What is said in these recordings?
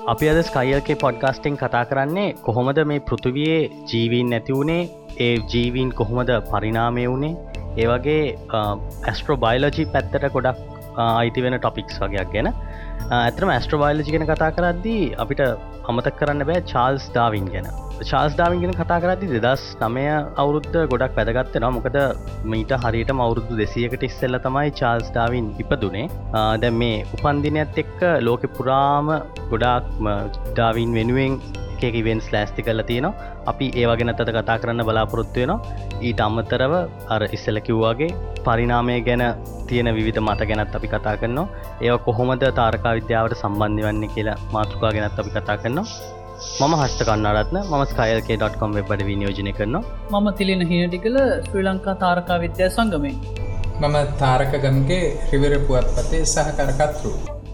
අපි අද ස්කයිල්ගේ පොඩ්කාස්ටිං කතා කරන්නේ කොහොමද මේ පෘථිවියේ ජීවීන් නැති වුණේ, ඒ ජීවීන් කොහොමද පරිණාමය වුණේ, ඒ වගේ ඇස්ට්‍රෝබයොලොජි පැත්තට ගොඩක් අයිති වෙන ටොපික්ස් වගේක් ගැන. ඇත්තටම ඇස්ට්‍රෝබයොලොජි ගැන කතා කරද්දී අපිට අමතක කරන්න බෑ චාල්ස් ඩාවින් ගැන. චාල්ස් ඩාවින් ගැන කතා කරද්දී 2009 අවුරුද්ද ගොඩක් වැදගත් වෙනවා. මොකද මීට හරියටම අවුරුදු 200කට ඉස්සෙල්ලා තමයි චාල්ස් ඩාවින් ඉපදුනේ. දැන් මේ උපන්දිනයත් එක්ක ලෝකෙ පුරාම ගොඩාක් ඩාවින් වෙනුවෙන් එක ඉවෙන්ට්ස් ලෑස්ති කරලා තියෙනවා. අපි ඒව ගැනත් අද කතා කරන්න බලාපොරොත්තු වෙනවා. ඊට අමතරව අර ඉස්සෙල්ලා කිව්වා වගේ පරිණාමය ගැන තියෙන විවිධ මත ගැනත් අපි කතා කරනවා. ඒවා කොහොමද තාරකා විද්‍යාවට සම්බන්ධ වෙන්නේ කියලා මාතෘකාව ගැනත් අපි කතා කරනවා. මම හස්ත කන්නාරත්න, මම skylk.com වෙබ් අඩවිය නියෝජනය කරනවා. මම තිලින හිනටිකල ශ්‍රී ලංකා තාරකා විද්‍යා සංගමයෙන්. මම තාරක ගම්ගේ රිවර පුවත්පතේ සහකරකර්තෘ.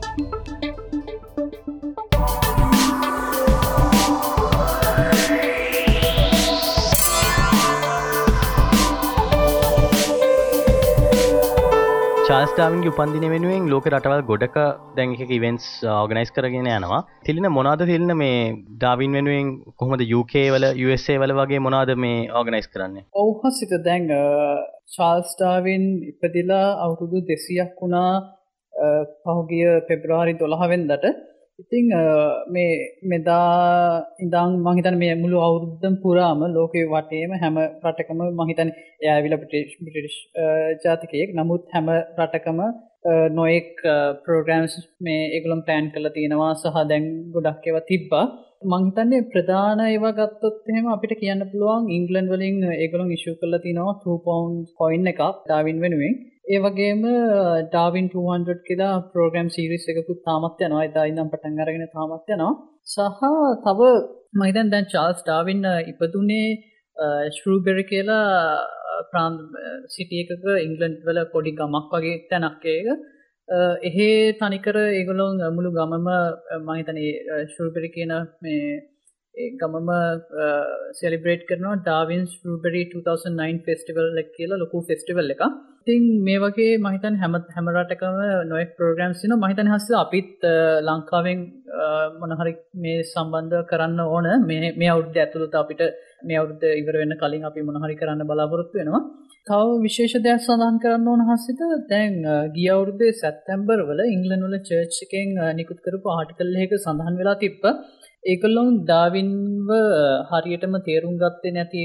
චාල්ස් ඩාවින්ගේ උපන්දිනය වෙනුවෙන් ලෝක රටවල් ගොඩක දැන් එක ඉවෙන්ට්ස් ඕගනයිස් කරගෙන යනවා. තිලින මොනවද තිලින මේ ඩාවින් වෙනුවෙන් කොහොමද UK වල USA වල වගේ මොනවද මේ ඕගනයිස් කරන්නේ? ඔව් හසිත දැන් චාල්ස් ඩාවින් ඉපදිලා අවුරුදු 200ක් වුණා පහුගිය පෙබරවාරි 12 වෙනිදාට. ඉතින් මේ මෙදා ඉඳන් මම හිතන්නේ මේ මුළු අවුරුද්දම පුරාම ලෝකේ වටේම හැම රටකම මම හිතන්නේ එයා ඇවිල්ලා බ්‍රිටිෂ් ජාතිකයෙක්. නමුත් හැම රටකම නොඑක් ප්‍රෝග්‍රෑම්ස් මේ ඒගොල්ලෝ ප්ලෑන් කරලා තියෙනවා සහ දැන් ගොඩක් ඒවා තිබ්බා. මම හිතන්නේ ප්‍රධාන ඒවා ගත්තොත් එහෙම අපිට කියන්න පුළුවන් ඉංග්ලන්ඩ් වලින් ඒගොල්ලෝ ඉෂුව කරලා තිනවා 2 pound coin එකක් ඩාවින් වෙනුවෙන්. ඒ වගේම ඩාවින් 200 කියලා ප්‍රෝග්‍රෑම් සීරීස් එකකුත් තාමත් යනවා. එදා ඉඳන් පටන් අරගෙන තාමත් යනවා. සහ තව මම හිතන්නේ දැන් චාල්ස් ඩාවින් ඉපදුනේ ශ්‍රූබෙරි කියලා ප්‍රාන්ත සිටි එකක ඉංග්ලන්ඩ් වල පොඩි ගමක් වගේ තැනක් ඒක. එහෙ තනිකර ඒගොල්ලෝ මුළු ගමම මම හිතන්නේ ශ්‍රූබෙරි කියන මේ ඒ ගමම සෙලිබ්‍රේට් කරනවා ඩාවින් ශ්‍රූබෙරි 2009 ෆෙස්ටිවල් එක කියලා ලොකු ෆෙස්ටිවල් එකක්. ඉතින් මේ වගේ මම හිතන්නේ හැම රටකම නොයෙක් ප්‍රෝග්‍රෑම්ස් තියෙනවා. මම හිතන්නේ හස්ස අපිත් ලංකාවෙන් මොන හරි මේ සම්බන්ධ කරන්න ඕන. මේ අවුරුද්ද ඇතුළත අපිට මේ අවුරුද්ද ඉවර වෙන්න කලින් අපි මොන හරි කරන්න බලාපොරොත්තු වෙනවා. තව විශේෂ දෙයක් සඳහන් කරන්න ඕන හස්සිත දැන් ගිය අවුරුද්දේ සැප්තැම්බර් වල ඉංග්ලන්ඩ් වල චර්ච් එකෙන් නිකුත් කරපු ආටිකල් එකක සඳහන් වෙලා තිබ්බා. ඒගොල්ලෝ ඩාවින්ව හරියටම තේරුම් ගත්තේ නැති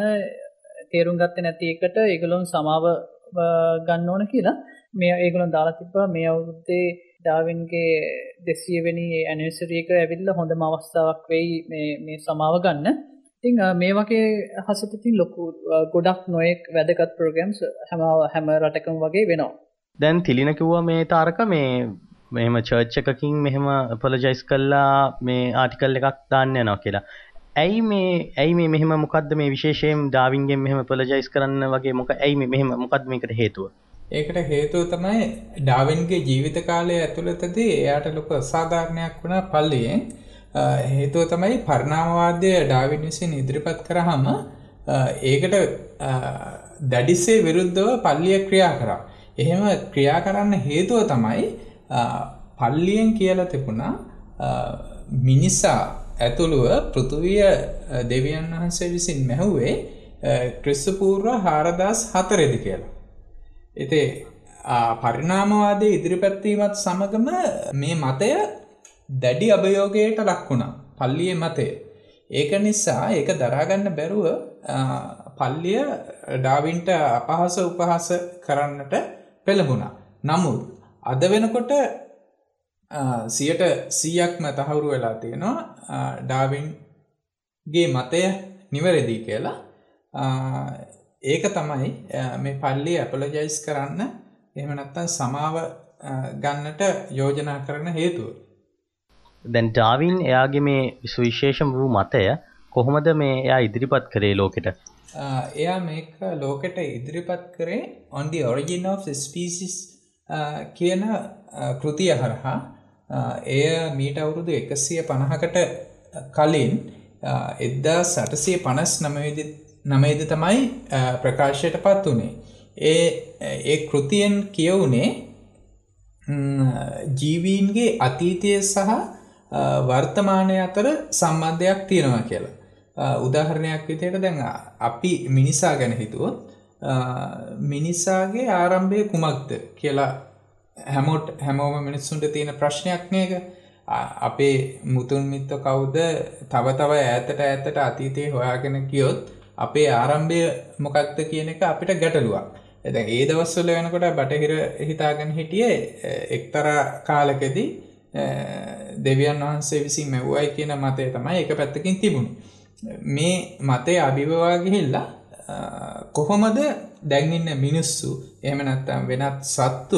එකට ඒගොල්ලෝ සමාව ගන්න ඕන කියලා මේ ඒගොල්ලෝ දාලා තිබ්බා. මේ අවුරුද්දේ ඩාවින්ගේ 200 වෙනි ඇනිවර්සරි එක ඇවිල්ලා හොඳම අවස්ථාවක් වෙයි මේ සමාව ගන්න. ඉතින් මේ වගේ හසිතින් ලොකු ගොඩක් නොයෙක් වැදගත් ප්‍රෝග්‍රෑම්ස් හැම රටකම වගේ වෙනවා. දැන් තිලින කිව්වා මේ තාරක මේ මෙහෙම චර්ච් එකකින් මෙහෙම අපොලොජයිස් කළා මේ ආටිකල් එකක් දාන්න යනවා කියලා. ඇයි මේ මෙහෙම මොකද්ද මේ විශේෂයෙන් ඩාවින්ගෙන් මෙහෙම අපොලොජයිස් කරන්න වගේ මොකද්ද මේකට හේතුව? ඒකට හේතුව තමයි ඩාවින්ගේ ජීවිත කාලය ඇතුළතදී එයාට ලොකු අසාධාරණයක් වුණා පල්ලියෙන්. හේතුව තමයි පරිණාමවාදය ඩාවින් විසින් ඉදිරිපත් කරාම ඒකට දැඩිසේ විරුද්ධව පල්ලිය ක්‍රියා කරා. එහෙම ක්‍රියා කරන්න හේතුව තමයි පල්ලියෙන් කියලා තිබුණා මිනිසා ඇතුළුව පෘථුවිය දෙවියන් වහන්සේ විසින් මැහුවේ ක්‍රිස්තු පූර්ව 4004 කියලා. ඉතින් පරිණාමවාදයේ ඉදිරිපත් වීමත් සමගම මේ මතය දැඩි අභියෝගයට ලක් වුණා. පල්ලියේ මතය. ඒක නිසා ඒක දරා ගන්න බැරුව පල්ලිය ඩාවින්ට අපහාස උපහාස කරන්නට පෙළඹුණා. නමුත් අද වෙනකොට 100%ක්ම තහවුරු වෙලා තියෙනවා ඩාවින්ගේ මතය නිවැරදි කියලා. ඒක තමයි මේ පල්ලිය අපොලොජයිස් කරන්න එහෙම නැත්නම් සමාව ගන්නට යෝජනා කරන හේතුව. දැන් ඩාවින් එයාගේ මේ සුවිශේෂම වූ මතය කොහොමද මේ එයා ඉදිරිපත් කරේ ලෝකෙට? එයා මේක ලෝකෙට ඉදිරිපත් කරේ on the origin of the species කියන කෘතිය හරහා. එය මීට අවුරුදු 150කට කලින් 1859 තමයි ප්‍රකාශයට පත් වුණේ. ඒ කෘතියෙන් කියවුනේ ජීවීන්ගේ අතීතය සහ වර්තමානය අතර සම්බන්ධයක් තියෙනවා කියලා. උදාහරණයක් විදිහට දැන් අපි මිනිසා ගැන හිතුවොත් මිනිසාගේ ආරම්භය කුමක්ද කියලා හැමෝම මිනිස්සුන්ට තියෙන ප්‍රශ්නයක් නේද? අපේ මුතුන් මිත්තෝ කවුද? තව ඈතට අතීතේ හොයාගෙන ගියොත් අපේ ආරම්භය මොකක්ද කියන එක අපිට ගැටලුවක්. දැන් ඒ දවස්වල වෙනකොට බටහිර හිතාගෙන හිටියේ එක්තරා කාලෙකදී දෙවියන් වහන්සේ විසින් මෙව්වයි කියන මතය තමයි එක පැත්තකින් තිබුණේ. මේ මතය අභිබවා ගිහිල්ලා කොහොමද දැන් ඉන්න මිනිස්සු එහෙම නැත්නම් වෙනත් සත්තු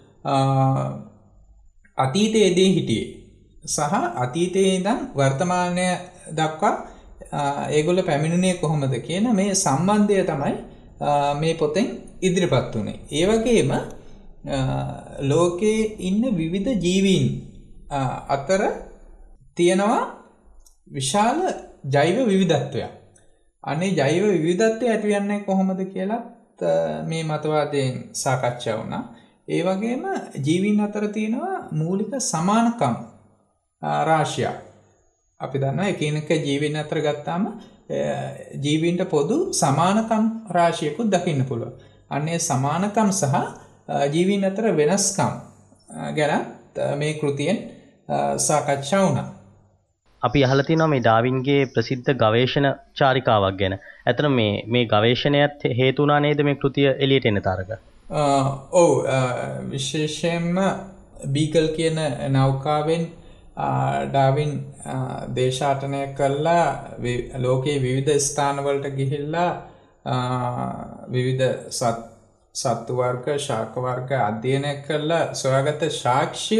අතීතයේදී හිටියේ සහ අතීතයේ ඉඳන් වර්තමානය දක්වා ඒගොල්ල පැමිණුණේ කොහොමද කියන මේ සම්බන්ධය තමයි මේ පොතෙන් ඉදිරිපත් වුණේ. ඒ වගේම ලෝකයේ ඉන්න විවිධ ජීවීන් අතර තියෙනවා විශාල ජෛව විවිධත්වයක්. අනේ ජෛව විවිධත්වය ඇති වෙන්නේ කොහොමද කියලාත් මේ මතවාදයෙන් සාකච්ඡා වුණා. ඒ වගේම ජීවීන් අතර තියෙනවා මූලික සමානකම් රාශියක්. අපි දන්නවා එකිනෙක ජීවීන් අතර ගත්තාම ජීවීන්ට පොදු සමානකම් රාශියකුත් දකින්න පුළුවන්. අන්නේ සමානකම් සහ ජීවීන් අතර වෙනස්කම් ගැන මේ කෘතියෙන් සාකච්ඡා වුණා. අපි අහලා තියෙනවා මේ ඩාවින්ගේ ප්‍රසිද්ධ ගවේෂණ චාරිකාවක් ගැන. ඇත්තට මේ ගවේෂණයත් හේතු වුණා නේද මේ කෘතිය එළියට එන්න තරක? ඔව් විශේෂයෙන්ම බීගල් කියන නෞකාවෙන් ඩාවින් දේශාටනය කළා ලෝකයේ විවිධ ස්ථානවලට ගිහිල්ලා විවිධ සත්තු වර්ග ශාක වර්ග අධ්‍යයනය කළා සොයාගත්ත සාක්ෂිය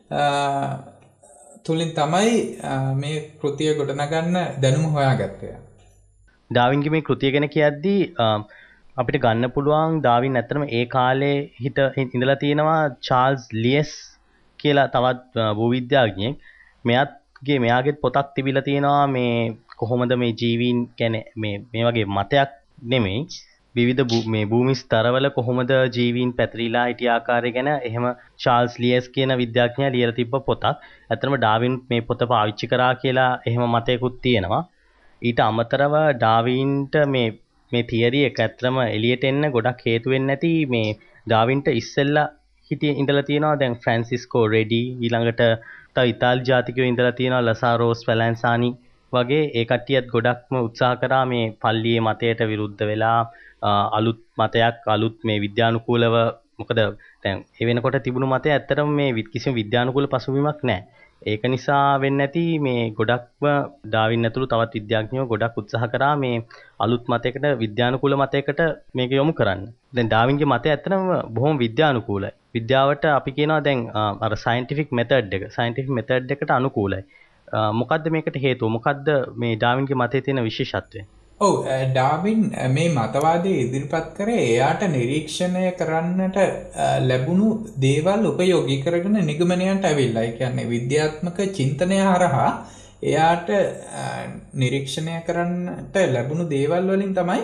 තුලින් තමයි මේ කෘතිය ගොඩනගන්න දැනුම හොයාගත්තේ. ඩාවින්ගේ මේ කෘතිය ගැන කියද්දී අපිට ගන්න පුළුවන් ඩාවින් ඇත්තටම ඒ කාලේ ඉඳලා තියෙනවා චාල්ස් ලියස් කියලා තවත් භූවිද්‍යාඥයෙක්. මෙයාගේ පොතක් තිබිලා තියෙනවා මේ කොහොමද මේ ජීවීන් කියන්නේ මේ වගේ මතයක් නෙමෙයි විවිධ මේ භූමි ස්තරවල කොහොමද ජීවීන් පැතිරිලා හිටිය ආකාරය ගැන එහෙම චාල්ස් ලියස් කියන විද්‍යාඥයා ලියලා තිබ්බ පොතක්. ඇත්තටම ඩාවින් මේ පොත පාවිච්චි කරා කියලා එහෙම මතයකුත් තියෙනවා. ඊට අමතරව ඩාවින්ට මේ තියරි එක ඇත්තටම එළියට එන්න ගොඩක් හේතු වෙන්නේ නැති මේ ඩාවින්ට ඉස්සෙල්ලා ඉඳලා තියෙනවා දැන් ෆ්‍රැන්සිස්කෝ රෙඩි ඊළඟට තව ඉතාලි ජාතිකයෝ ඉඳලා තියෙනවා ලසාරෝස් වැලන්සානි වගේ ඒ කට්ටියත් ගොඩක්ම උත්සාහ කරා මේ පල්ලියේ මතයට විරුද්ධ වෙලා අලුත් මතයක් අලුත් මේ විද්‍යානුකූලව මොකද දැන් ඒ වෙනකොට තිබුණු මතය ඇත්තටම මේ කිසිම විද්‍යානුකූල පසුබිමක් නැහැ. ඒක නිසා වෙන්නේ නැති මේ ගොඩක්ම ඩාවින් ඇතුළු තවත් විද්‍යාඥයෝ ගොඩක් උත්සාහ කරා මේ අලුත් මතයකට විද්‍යානුකූල මතයකට මේක යොමු කරන්න. දැන් ඩාවින්ගේ මතය ඇත්තටම බොහොම විද්‍යානුකූලයි. විද්‍යාවට අපි කියනවා දැන් අර සයන්ටිෆික් මෙතඩ් එකට අනුකූලයි. මොකද්ද මේකට හේතුව? මොකද්ද මේ ඩාවින්ගේ මතයේ තියෙන විශේෂත්වය? ඔව් ඩාවින් මේ මතවාදය ඉදිරිපත් කරේ එයාට නිරීක්ෂණය කරන්නට ලැබුණු දේවල් උපයෝගී කරගෙන නිගමනයන්ට ඇවිල්ලා. ඒ කියන්නේ විද්‍යාත්මක චින්තනය හරහා එයාට නිරීක්ෂණය කරන්නට ලැබුණු දේවල් වලින් තමයි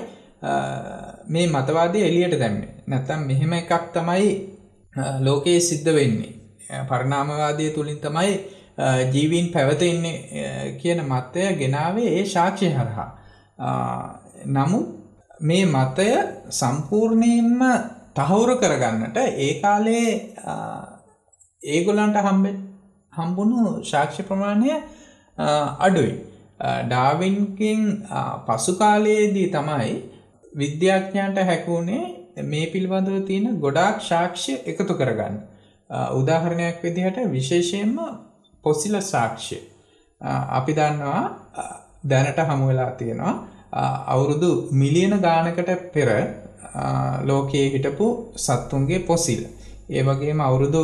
මේ මතවාදය එළියට දැම්මේ. නැත්තම් මෙහෙම එකක් තමයි ලෝකයේ සිද්ධ වෙන්නේ. පරිණාමවාදය තුලින් තමයි ජීවීන් පැවතෙන්නේ කියන මතය ගෙනාවේ ඒ සාක්ෂි හරහා. නමුත් මේ මතය සම්පූර්ණයෙන්ම තහවුරු කරගන්නට ඒ කාලේ ඒගොල්ලන්ට හම්බුණු සාක්ෂි ප්‍රමාණය අඩුයි. ඩාවින්ගෙන් පසු කාලයේදී තමයි විද්‍යාඥයන්ට හැකුණේ මේ පිළිබඳව තියෙන ගොඩාක් සාක්ෂි එකතු කරගන්න. උදාහරණයක් විදිහට විශේෂයෙන්ම පොසිල සාක්ෂි. අපි දන්නවා දැනට හමු වෙලා තියෙනවා අවුරුදු මිලියන ගානකට පෙර ලෝකයේ හිටපු සත්තුන්ගේ පොසිල්. ඒ වගේම අවුරුදු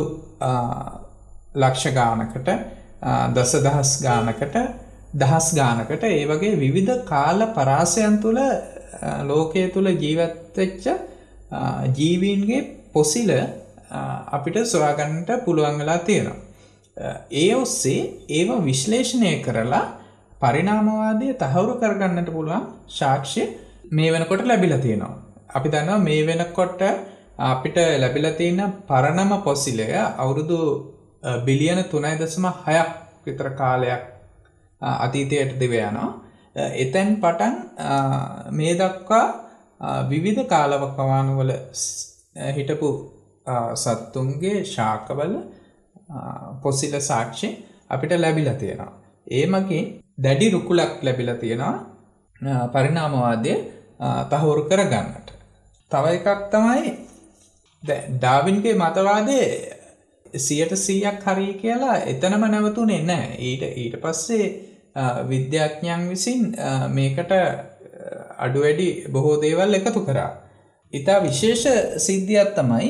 ලක්ෂ ගානකට දසදහස් ගානකට දහස් ගානකට ඒ වගේ විවිධ කාල පරාසයන් තුළ ලෝකයේ තුළ ජීවත් වෙච්ච ජීවීන්ගේ පොසිල අපිට සොයාගන්නට පුළුවන් වෙලා තියෙනවා. ඒ ඔස්සේ ඒව විශ්ලේෂණය කරලා පරිණාමවාදය තහවුරු කරගන්නට පුළුවන් සාක්ෂි මේ වෙනකොට ලැබිලා තියෙනවා. අපි දන්නවා මේ වෙනකොට අපිට ලැබිලා තියෙන පරණම පොසිලය අවුරුදු බිලියන 3.6ක් විතර කාලයක් අතීතයට දිව යනවා. එතෙන් පටන් මේ දක්වා විවිධ කාලවකවානුවල හිටපු සත්තුන්ගේ ශාකවල පොසිල සාක්ෂි අපිට ලැබිලා තියෙනවා. ඒ මගින් දැඩි රුකුලක් ලැබිලා තියෙනවා පරිණාමවාදය තහවුරු කරගන්නට. තව එකක් තමයි ඩාවින්ගේ මතවාදයේ 100% හරි කියලා එතනම නැවතුනේ නැහැ. ඊට පස්සේ විද්‍යාඥයන් විසින් මේකට අඩු වැඩි බොහෝ දේවල් එකතු කරා. ඉතා විශේෂ සිද්ධියක් තමයි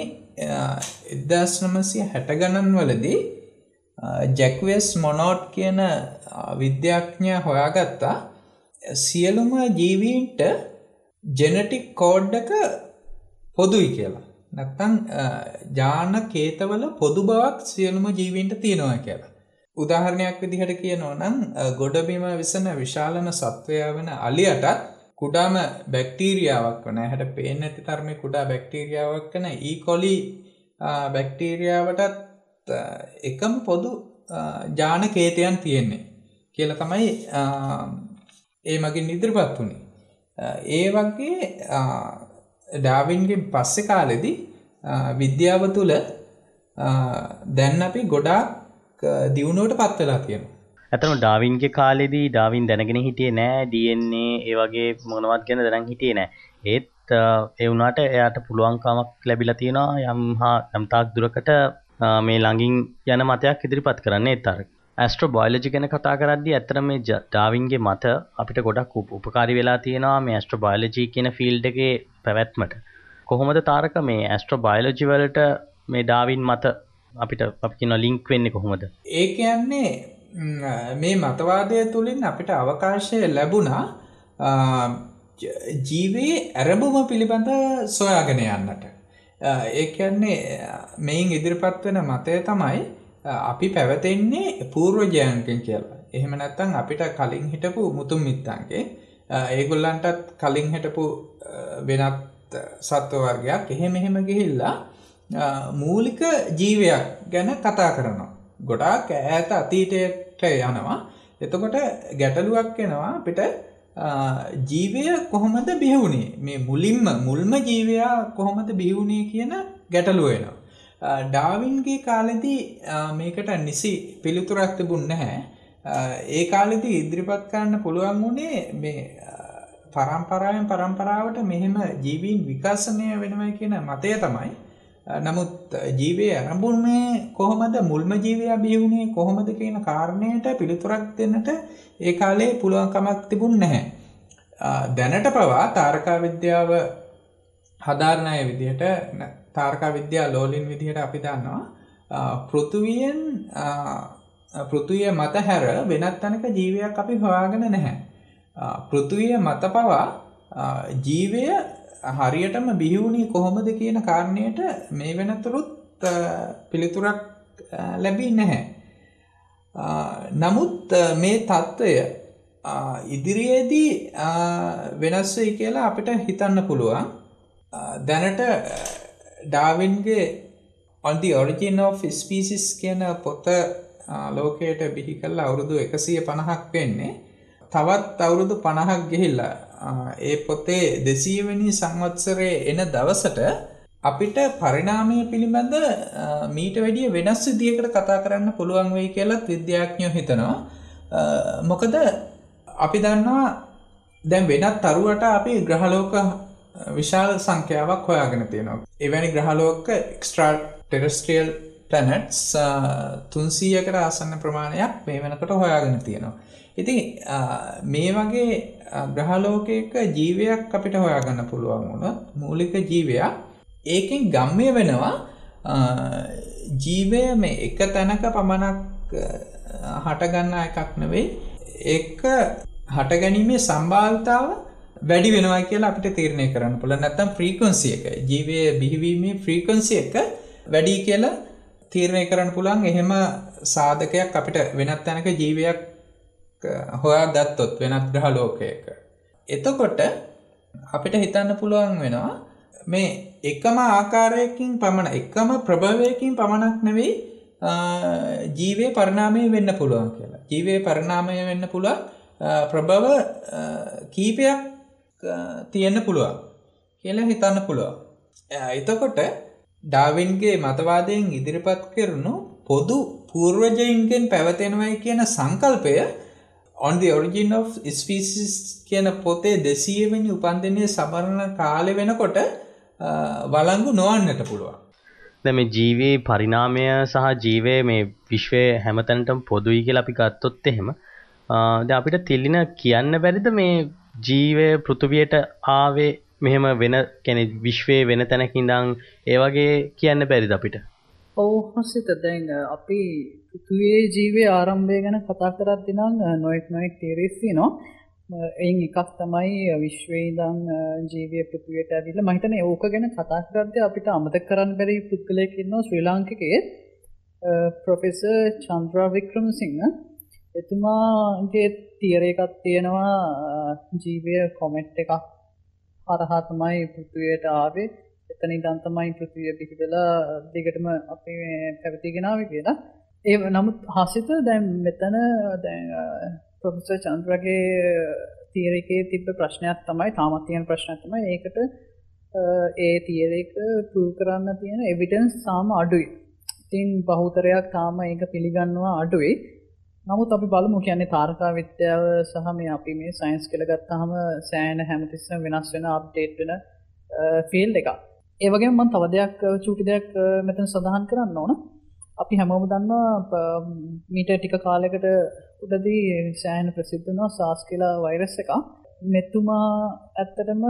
1960 ගණන් වලදී ජැක්වෙස් මොනෝට් කියන විද්‍යාඥයා හොයාගත්තා සියලුම ජීවීන්ට ජෙනටික් කෝඩ් එක පොදුයි කියලා. නැත්තම් ජාන කේතවල පොදු බවක් සියලුම ජීවීන්ට තියෙනවා කියලා. උදාහරණයක් විදිහට කියනවා නම් ගොඩබිම විසන විශාලම සත්වයා වෙන අලියටත් කුඩාම බැක්ටීරියාවක් වන හැට පේන්නේ නැති තරමේ කුඩා බැක්ටීරියාවක් වෙන E. coli බැක්ටීරියාවටත් එකම පොදු ජාන කේතයන් තියෙන්නේ කියලා තමයි ඒ මගින් ඉදිරිපත් වුණේ. ඒ වගේ ඩාවින්ගේ පස්සේ කාලෙදී විද්‍යාව තුළ දැන් අපි ගොඩාක් දියුණුවට පත් වෙලා තියෙනවා. ඇත්තටම ඩාවින්ගේ කාලෙදී ඩාවින් දැනගෙන හිටියේ නෑ DNA ඒ වගේ මොනවත් ගැන දැනන් හිටියේ නෑ. ඒත් ඒ වුණාට එයාට පුළුවන්කමක් ලැබිලා තියෙනවා යම් තාක් දුරකට මේ ළඟින් යන මතයක් ඉදිරිපත් කරන්න. ඒත් අර ඇස්ට්‍රෝබයොලොජි ගැන කතා කරද්දී ඇත්තටම මේ ඩාවින්ගේ මත අපිට ගොඩක් උපකාරී වෙලා තියෙනවා මේ ඇස්ට්‍රෝබයොලොජි කියන ෆීල්ඩ් එකේ පැවැත්මට. කොහොමද තාරක මේ ඇස්ට්‍රෝබයොලොජි වලට මේ ඩාවින් මත අපිට අපි කියන ලින්ක් වෙන්නේ කොහොමද? ඒ කියන්නේ මේ මතවාදය තුළින් අපිට අවකාශය ලැබුණා ජීවයේ ඇරඹුම පිළිබඳ සොයාගෙන යන්නට. ඒ කියන්නේ මේන් ඉදිරිපත් වෙන මතය තමයි අපි පැවතෙන්නේ පූර්වජයන්ගෙන් කියලා. එහෙම නැත්නම් අපිට කලින් හිටපු මුතුන් මිත්තන්ගේ ඒගොල්ලන්ටත් කලින් හිටපු වෙනත් සත්ව වර්ගයක් එහෙම ගිහිල්ලා මූලික ජීවයක් ගැන කතා කරනවා. ගොඩාක් ඈත අතීතයට යනවා. එතකොට ගැටලුවක් එනවා අපිට ජීවය කොහොමද බිහි වුණේ? මේ මුල්ම ජීවයා කොහොමද බිහි වුණේ කියන ගැටලුව එනවා. ඩාවින්ගේ කාලෙදී මේකට නිසි පිළිතුරක් තිබුණ නැහැ. ඒ කාලෙදී ඉදිරිපත් කරන්න පුළුවන් වුණේ මේ පරම්පරාවෙන් පරම්පරාවට මෙහෙම ජීවීන් විකසනය වෙනවා කියන මතය තමයි. නමුත් ජීවයේ ආරම්භුනේ කොහොමද මුල්ම ජීවයා බිහි වුණේ කොහොමද කියන කාරණයට පිළිතුරක් දෙන්නට ඒ කාලේ පුළුවන්කමක් තිබුණ නැහැ. දැනට පවා තාරකා විද්‍යාව හදාරන අය විදිහට තාරකා විද්‍යාව ලෝලින් විදිහට අපි දන්නවා පෘථුවිය මත හැර වෙනත් තැනක ජීවයක් අපි හොයාගෙන නැහැ. පෘථුවිය මත පවා ජීවය හරියටම බිහි වුණේ කොහොමද කියන කාරණයට මේ වෙනතුරුත් පිළිතුරක් ලැබී නැහැ. නමුත් මේ தত্ত্বය ඉදිරියේදී වෙනස් වෙයි කියලා අපිට හිතන්න පුළුවන්. දැනට ඩාවින්ගේ On the Origin of Species කියන පොත ලෝකයට බිහි කළා අවුරුදු 150ක් වෙන්නේ. තවත් අවුරුදු 50ක් ගිහිල්ලා ඒ පොතේ 200 වෙනි සංවත්සරයේ එන දවසට අපිට පරිණාමය පිළිබඳ මීට වැඩිය වෙනස් විදියකට කතා කරන්න පුළුවන් වෙයි කියලා විද්‍යාඥයෝ හිතනවා. මොකද අපි දන්නවා දැන් වෙනත් තරුවට අපි ග්‍රහලෝක විශාල සංඛ්‍යාවක් හොයාගෙන තියෙනවා. එවැනි ග්‍රහලෝක එක්ස්ට්‍රා ටෙරස්ට්‍රියල් ප්ලැනට්ස් 300කට ආසන්න ප්‍රමාණයක් මේ වෙනකොට හොයාගෙන තියෙනවා. ඉතින් මේ වගේ ග්‍රහලෝකයක ජීවයක් අපිට හොයාගන්න පුළුවන් වුණොත් මූලික ජීවයක් ඒකෙන් ගම්ම්‍ය වෙනවා ජීවය මේ එක තැනක පමණක් හටගන්න එකක් නෙවෙයි ඒක හටගැනීමේ සම්භාවිතාව වැඩි වෙනවා කියලා අපිට තීරණය කරන්න පුළුවන්. නැත්නම් ෆ්‍රීකවන්සි එක ජීවයේ බිහිවීමේ ෆ්‍රීකවන්සි එක වැඩි කියලා තීරණය කරන්න පුළුවන්. එහෙම සාධකයක් අපිට වෙනත් තැනක ජීවයක් හොයාගත්තොත් වෙනත් ග්‍රහ ලෝකයක. එතකොට අපිට හිතන්න පුළුවන් වෙනවා මේ එකම ආකාරයකින් පමණ එකම ප්‍රභවයකින් පමණක් නෙවෙයි ජීවයේ පරිණාමය වෙන්න පුළුවන් කියලා. ජීවයේ පරිණාමය වෙන්න පුළුවන් ප්‍රභව කීපයක් තියෙන්න පුළුවන් කියලා හිතන්න පුළුවන්. එතකොට ඩාවින්ගේ මතවාදයෙන් ඉදිරිපත් කරනු පොදු පූර්වජයින්ගෙන් පැවතෙනවයි කියන සංකල්පය On the Origin of Species කියන පොතේ 200 වෙනි උපන්දිනයේ සමරන කාලෙ වෙනකොට වළංගු නොවන්නට පුළුවන්. දැන් මේ ජීවයේ පරිණාමය සහ ජීවයේ මේ විශ්වයේ හැමතැනටම පොදුයි කියලා අපි ගත්තොත් එහෙම දැන් අපිට තිලින කියන්න බැරිද මේ ජීවය පෘථුවියට ආවේ මෙහෙම වෙන කියන්නේ විශ්වයේ වෙන තැනක ඉඳන් ඒ වගේ කියන්න බැරිද අපිට? ඔව් හසිත දැන් අපි පෘථුවියේ ජීවයේ ආරම්භය ගැන කතා කරද්දී නම් නොඑක් තියරිස් තියෙනවා. එයින් එකක් තමයි විශ්වයේ ඉඳන් ජීවය පෘථුවියට ඇවිල්ලා මම හිතන්නේ ඕක ගැන කතා කරද්දී අපිට අමතක කරන්න බැරි පුද්ගලයෙක් ඉන්නවා ශ්‍රී ලාංකිකයේ ප්‍රොෆෙසර් චන්ද්‍රා වික්‍රමසිංහ. එතුමාගේ තියරි එකක් තියෙනවා ජීවය කොමෙට් එකක් හරහා තමයි පෘථුවියට ආවේ. එතන ඉඳන් තමයි පෘථිවිය බිහි වෙලා දිගටම අපි පැවතීගෙන ආවේ කියලා. ඒ නමුත් හසිත දැන් මෙතන දැන් ප්‍රොෆෙසර් චන්ද්‍රගේ තියරි එකේ තිබ්බ ප්‍රශ්නයක් තමයි තාමත් තියෙන ප්‍රශ්නයක් තමයි ඒකට ඒ තියරි එක ප්‍රූව් කරන්න තියෙන එවිඩන්ස් තාම අඩුයි. ඉතින් බහුතරයක් තාම ඒක පිළිගන්නවා අඩුයි. නමුත් අපි බලමු කියන්නේ තාරකා විද්‍යාව සහ මේ අපි මේ සයන්ස් කියලා ගත්තාම සෑහෙන හැමතිස්සෙම වෙනස් වෙන අප්ඩේට් වෙන ෆීල්ඩ් එකක්. ඒ වගේම මම තව දෙයක් චූටි දෙයක් මෙතන සඳහන් කරන්න ඕන. අපි හැමෝම දන්නවා මීට ටික කාලයකට උඩදී සෑහෙන ප්‍රසිද්ධ වුණා SARS කියලා වෛරස් එකක්. මෙතුමා ඇත්තටම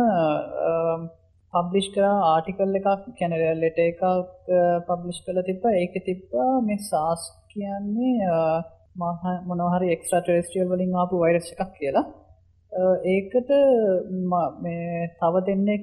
පබ්ලිෂ් කරා ආටිකල් එකක් කියන්නේ ලෙටර් එකක් පබ්ලිෂ් කරලා තිබ්බා. ඒකේ තිබ්බා මේ SARS කියන්නේ මොනවා හරි එක්ස්ට්‍රා ටෙරෙස්ට්‍රියල් වලින් ආපු වෛරස් එකක් කියලා. ඒකට මේ තව දෙන්නෙක්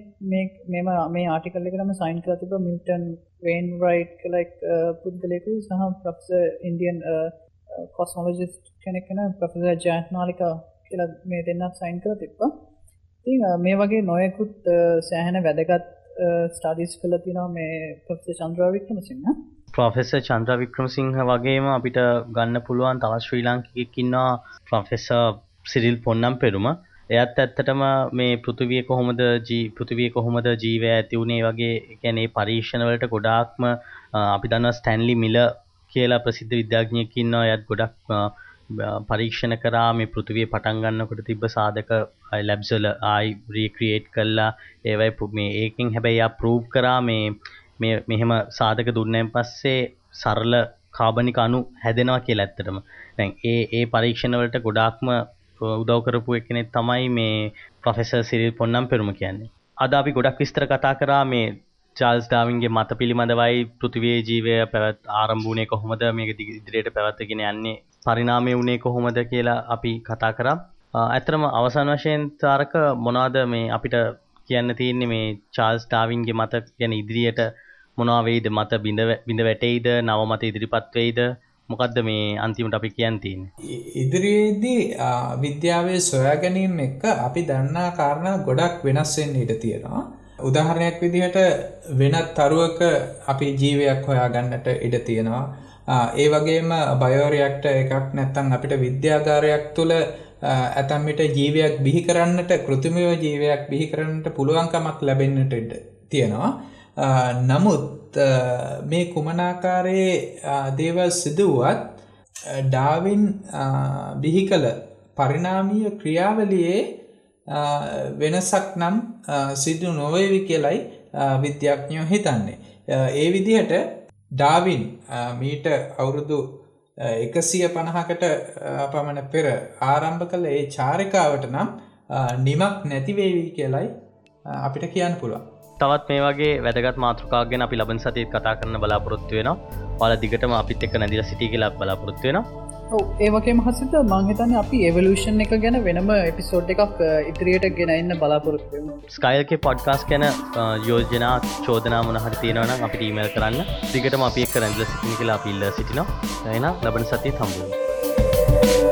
මේ ආටිකල් එකටම සයින් කරලා තිබ්බා මිල්ටන් වේන්රයිට් කියලා එක් පුද්ගලයෙකු සහ ප්‍රොෆෙසර් ඉන්දියන් කොස්මොලොජිස්ට් කෙනෙක් වෙන ප්‍රොෆෙසර් ජයන්ත් නාලිකා කියලා මේ දෙන්නත් සයින් කරලා තිබ්බා. ඉතින් මේ වගේ නොයෙකුත් සෑහෙන වැදගත් ස්ටඩීස් කරලා තියෙනවා මේ ප්‍රොෆෙසර් චන්ද්‍රා වික්‍රමසිංහ. ප්‍රොෆෙසර් චන්ද්‍රා වික්‍රමසිංහ වගේම අපිට ගන්න පුළුවන් තවත් ශ්‍රී ලාංකිකයෙක් ඉන්නවා ප්‍රොෆෙසර් සිරිල් පොන්නම් පෙරුම. එයත් ඇත්තටම මේ පෘථිවිය කොහොමද ජීවය ඇති වුණේ වගේ කියන්නේ පරීක්ෂණ වලට ගොඩාක්ම අපි දන්නවා ස්ටැන්ලි මිලර් කියලා ප්‍රසිද්ධ විද්‍යාඥයෙක් ඉන්නවා. එයත් ගොඩක් පරීක්ෂණ කරා මේ පෘථිවිය පටන් ගන්නකොට තිබ්බ සාධක ලැබ්ස් වල ආයි රීක්‍රියේට් කළා. ඒවයි මේ ඒකෙන් හැබැයි ආ ප්‍රූව් කරා මේ මෙහෙම සාධක දුන්නාන් පස්සේ සරල කාබනික අණු හැදෙනවා කියලා ඇත්තටම. දැන් ඒ පරීක්ෂණ වලට ගොඩාක්ම උදව් කරපු කෙනෙක් තමයි මේ ප්‍රොෆෙසර් සිරිල් පොන්නම් පෙරුම කියන්නේ. අද අපි ගොඩක් විස්තර කතා කරා මේ චාල්ස් ඩාවින්ගේ මත පිළිබඳවයි පෘථිවියේ ජීවය ආරම්භ වුණේ කොහොමද මේක ඉදිරියට පැවතගෙන යන්නේ පරිණාමය වුණේ කොහොමද කියලා අපි කතා කරා. ඇත්තටම අවසාන වශයෙන් තාරක මොනවාද මේ අපිට කියන්න තියෙන්නේ මේ චාල්ස් ඩාවින්ගේ මත ගැන ඉදිරියට මොනවා වෙයිද මත බිඳ වැටෙයිද නව මත ඉදිරිපත් වෙයිද මොකද්ද මේ අන්තිමට අපි කියන්න තියෙන්නේ? ඉදිරියේදී විද්‍යාවේ සොයා ගැනීම එක්ක අපි දන්නා කාරණා ගොඩක් වෙනස් වෙන්න ඉඩ තියෙනවා. උදාහරණයක් විදිහට වෙනත් තරුවක අපි ජීවයක් හොයාගන්නට ඉඩ තියෙනවා. ඒ වගේම බයෝ රියැක්ටර් එකක් නැත්නම් අපිට විද්‍යාගාරයක් තුළ ඇතැම් විට ජීවයක් බිහි කරන්නට කෘත්‍රිමව ජීවයක් බිහි කරන්නට පුළුවන්කමක් ලැබෙන්නට ඉඩ තියෙනවා. නමුත් මේ කුමනාකාරයේ දේවල් සිදුවත් ඩාවින් බිහි කළ පරිණාමීය ක්‍රියාවලියේ වෙනසක් නම් සිදු නොවේවි කියලයි විද්‍යාඥයෝ හිතන්නේ. ඒ විදිහට ඩාවින් මීට අවුරුදු 150කට පමණ පෙර ආරම්භ කළ ඒ චාරිකාවට නම් නිමක් නැති වේවි කියලයි අපිට කියන්න පුළුවන්. තවත් මේ වගේ වැදගත් මාතෘකාවක් ගැන අපි ලබන සතියේ කතා කරන්න බලාපොරොත්තු වෙනවා. ඔයාලා දිගටම අපිත් එක්ක නැදිලා සිටී කියලා බලාපොරොත්තු වෙනවා. ඔව් ඒ වගේම හසිත මම හිතන්නේ අපි එවොලුෂන් එක ගැන වෙනම එපිසෝඩ් එකක් ඉදිරියට ගෙන එන්න බලාපොරොත්තු වෙනවා. ස්කයිල්ගේ පොඩ්කාස්ට් ගැන යෝජනා චෝදනා මොන හරි තියෙනවා නම් අපිට ඊමේල් කරන්න. දිගටම අපි එක්ක නැදිලා සිටින්න කියලා අපි ඉල්ලා සිටිනවා. එහෙනම් ලබන සතියේ හම්බ වෙමු.